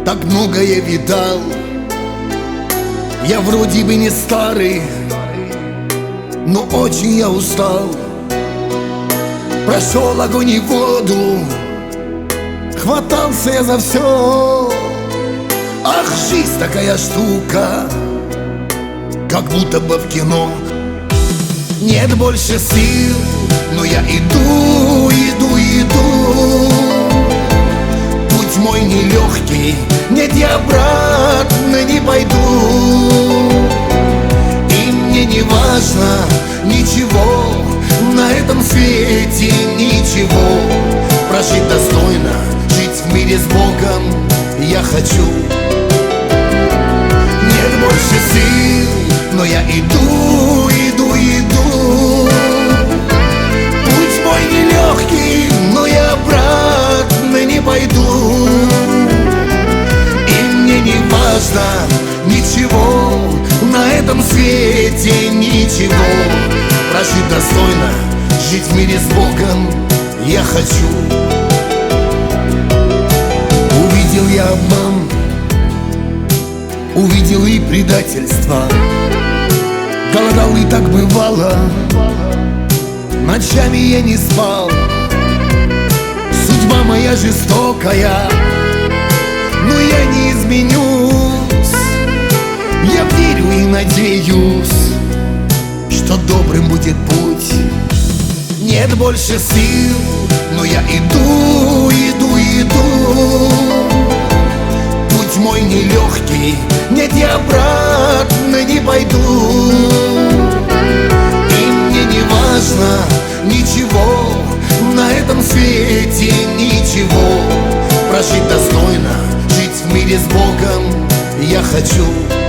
Так многое видал. Я вроде бы не старый, но очень я устал. Прошел огонь и воду, хватался я за все. Ах, жизнь такая штука, как будто бы в кино. Нет больше сил, но я иду, иду, иду. Путь мой нелегкий, нет, я обратно не пойду. И мне не важно ничего на этом свете, ничего. Прожить достойно, жить в мире с Богом я хочу. Нет больше сил, но я иду, иду, иду. Путь мой нелегкий, но я обратно не пойду. И мне не важно ничего на этом свете, ничего. Прожить достойно, жить в мире с Богом я хочу. Увидел я обман, увидел и предательство. Голодал и так бывало, ночами я не спал. Судьба моя жестокая, но я не изменюсь. Я верю и надеюсь, что добрым будет путь. Нет больше сил, но я иду, иду, иду. Путь мой нелегкий, нет, я обратно не пойду. И мне не важно ничего на этом свете, ничего. Прожить достойно, жить в мире с Богом я хочу.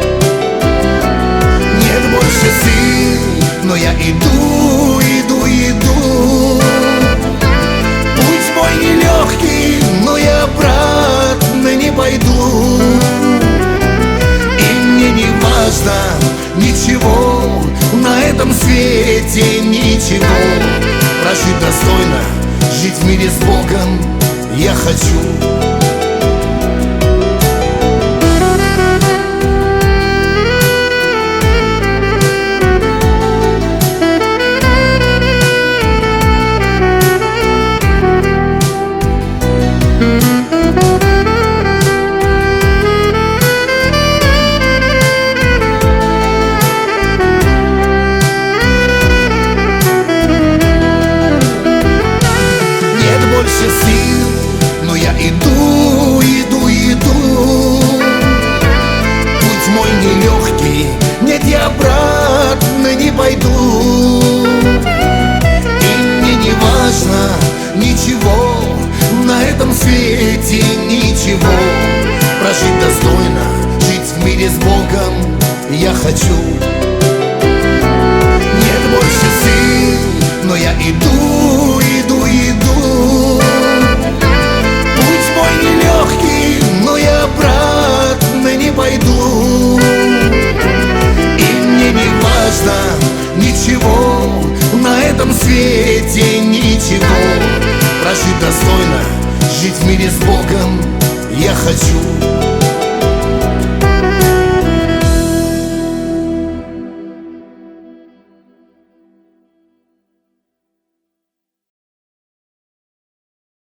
Нет больше сил, но я иду, иду, иду. Путь мой нелегкий, но я обратно не пойду. И мне не важно ничего на этом свете, ничего. Прожить достойно, жить в мире с Богом я хочу. Сил, но я иду, иду, иду. Путь мой нелегкий, нет, я обратно не пойду. И мне не важно ничего на этом свете, ничего. Прожить достойно, жить в мире с Богом я хочу. Нет больше сил, но я иду, иду, иду. Путь мой нелегкий, но я обратно не пойду. И мне не важно ничего на этом свете, ничего. Прожить достойно, жить в мире с Богом я хочу.